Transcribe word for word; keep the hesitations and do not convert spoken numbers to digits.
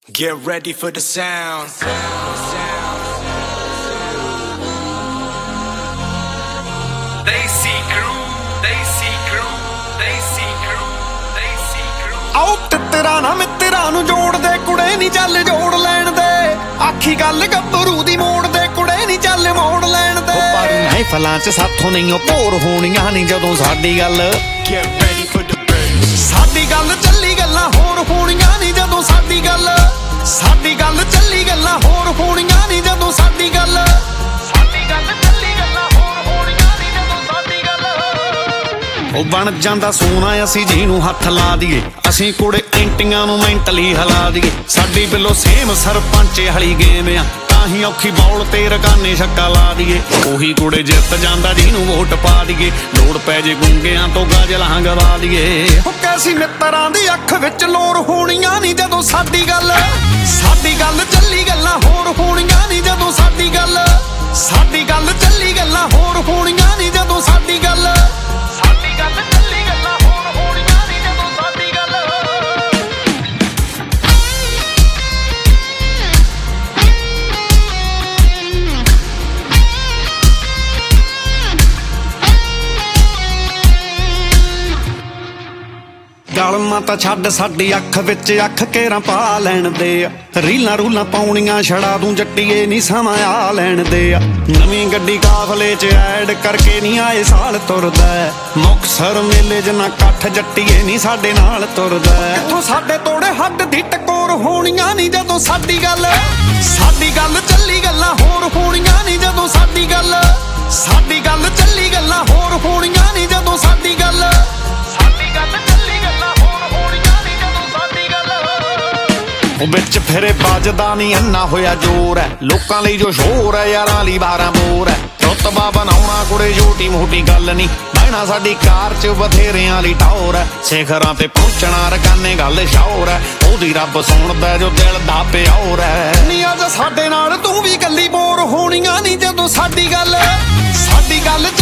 Get ready for the sound. Desi crew, Desi crew, Desi crew, Desi crew. ਆਓ ਤਿੱਤਰਾ ਨਾ ਮਿੱਤਰਾਂ ਨੂੰ ਜੋੜ ਦੇ ਕੁੜੇ ਨੀ ਚੱਲ ਜੋੜ ਲੈਣ ਦੇ ਆਖੀ ਗੱਲ ਗੱਭਰੂ ਦੀ ਮੋੜ ਦੇ ਕੁੜੇ ਨੀ ਚੱਲ ਮੋੜ ਲੈਣ ਦੇ ਪਰ ਮਹਿਫਲਾਂ ਚ ਸਾਥੋਂ ਨਹੀਂ ਉਹ ਭੋਰ ਹੋਣੀਆਂ ਨਹੀਂ ਜਦੋਂ ਸਾਡੀ ਗੱਲ Get ready for the bass. ਸਾਡੀ ਗੱਲ ਚੱਲੀ ਗੱਲਾਂ ਹੋਰ ਹੋਣੀਆਂ ਨਹੀਂ ਜਦੋਂ ਸਾਡੀ ਗੱਲ ਸਾਡੀ ਗੱਲ ਚੱਲੀ ਗੱਲਾਂ ਹੋਰ ਹੋਣੀਆਂ ਨਹੀਂ ਜਦੋਂ ਸਾਡੀ ਗੱਲ ਸਾਡੀ ਗੱਲ ਚੱਲੀ ਗੱਲਾਂ ਹੋਰ ਹੋਣੀਆਂ ਨਹੀਂ ਜਦੋਂ ਸਾਡੀ ਗੱਲ ਉਹ ਬਣ ਜਾਂਦਾ ਸੋਨਾ ਅਸੀਂ ਜਿਹਨੂੰ ਹੱਥ ਲਾ ਦਈਏ ਅਸੀਂ ਕੁੜੇ ਐਂਟੀਆਂ ਨੂੰ ਮੈਂਟਲੀ ਹਿਲਾ ਦਈਏ ਸਾਡੀ ਬਿੱਲੋ ਸੇਮ ਸਰਪੰਚੇ ਵਾਲੀ ਗੇਮ ਆ ਤਾਂ ਹੀ ਔਖੀ ਬੌਲ ਤੇ ਰਕਾਨੇ ਛੱਕਾ ਲਾ ਦਈਏ ਉਹੀ ਕੁੜੇ ਜਿੱਤ ਜਾਂਦਾ ਜਿਹਨੂੰ ਵੋਟ ਪਾ ਦਈਏ ਲੋੜ ਪੈ ਜੇ ਗੁੰਗਿਆਂ ਤੋਂ ਗਾਜਲਾਂ ਗਵਾ ਦਈਏ ਉਹ ਕੈਸੀ ਮਿੱਤਰਾਂ ਦੀ ਅੱਖ ਵਿੱਚ ਲੋਰ ਹੋਣੀਆਂ ਨਹੀਂ ਜਦੋਂ ਸਾਡੀ ਗੱਲ ਸਾਡੀ ਗੱਲ ਚੱਲੀ ਗੱਲਾਂ ਹੋਰ ਹੋਣੀਆਂ ਨਹੀਂ ਜਦੋਂ ਸਾਡੀ ਗੱਲ ਸਾਡੀ ਗੱਲ ਚੱਲੀ ਗੱਲਾਂ ਹੋਰ ਹੋਣੀਆਂ ਨਹੀਂ ਜਦੋਂ ਸਾਡੀ ਗੱਲ ਸਾਡੀ ਗੱਲ ਚੱਲੀ ਗੱਲਾਂ ਹੋਰ ਹੋਣੀਆਂ ਨਹੀਂ ਜਦੋਂ ਸਾਡੀ ਗੱਲ ਗਲਮਾਂ ਤਾਂ ਛੱਡ ਸਾਡੀ ਅੱਖ ਵਿੱਚ ਅੱਖ ਕੇਰਾਂ ਪਾ ਲੈਣ ਦੇ ਆ ਰੀਲਾਂ ਰੂਲਾਂ ਪਾਉਣੀਆਂ ਛੜਾ ਦੂੰ ਜੱਟੀਏ ਨੀ ਸਮਾਂ ਆ ਲੈਣ ਦੇ ਆ ਨਵੀਂ ਗੱਡੀ ਕਾਫਲੇ 'ਚ ਐਡ ਕਰਕੇ ਨਹੀਂ ਆਏ ਸਾਲ ਤੁਰਦਾ ਮੁਕਤਸਰ ਮੇਲੇ 'ਚ ਨਾ ਇਕੱਠ ਜੱਟੀਏ ਨੀ ਸਾਡੇ ਨਾਲ ਤੁਰਦਾ ਇੱਥੋਂ ਸਾਡੇ ਤੋੜੇ ਹੱਡ ਦੀ ਟਕੋਰ ਹੋਣੀਆਂ ਨਹੀਂ ਜਦੋਂ ਸਾਡੀ ਗੱਲ ਸਾਡੀ ਗੱਲ ਚੱਲੀ ਗੱਲਾਂ ਹੋਰ ਹੋਣੀਆਂ ਨਹੀਂ ਜਦੋਂ ਸਾਡੀ ਗੱਲ ਸਾਡੀ ਗੱਲ ਚੱਲੀ ਗੱਲਾਂ ਹੋਰ ਹੋਣੀਆਂ ਨਹੀਂ ਜਦੋਂ ਸਾਡੀ ਗੱਲ ਸਾਡੀ ਗੱਲ ਚੱਲੀ ਗੱਲਾਂ ਹੋਰ ਹੋਣੀਆਂ ਨਹੀਂ ਜਦੋਂ ਸਾਡੀ ਗੱਲ ਉਹ ਵਿੱਚ ਫਿਰੇ ਵੱਜਦਾ ਨਹੀਂ ਅੰਨਾ ਹੋਇਆ ਜ਼ੋਰ ਹੈ ਲੋਕਾਂ ਲਈ ਜੋ ਸ਼ੋਰ ਹੈ ਯਾਰਾਂ ਲਈ ਬਾਰਾਂ ਬੋਰ ਹੈ ਰੁਤਬਾ ਬਣਾਉਣਾ ਕੁੜੇ ਛੋਟੀ ਮੋਟੀ ਗੱਲ ਨਹੀਂ ਬਹਿਣਾ ਸਾਡੀ ਕਾਰ 'ਚ ਬਥੇਰਿਆਂ ਲਈ ਟੌਰ ਹੈ ਸਿਖਰਾਂ ਤੇ ਪਹੁੰਚਣਾ ਰਕਾਨੇ ਗੱਲ ਸ਼ੌਰ ਹੈ ਉਹਦੀ ਰੱਬ ਸੁਣਦਾ ਜੋ ਦਿਲ ਦਾ ਪਿਆਰ ਹੈ ਦੁਨੀਆ 'ਚ ਸਾਡੇ ਨਾਲ ਤੂੰ ਵੀ ਗੱਲੀ ਬੋਰ ਹੋਣੀਆਂ ਨਹੀਂ ਜਦੋਂ ਸਾਡੀ ਗੱਲ ਸਾਡੀ ਗੱਲ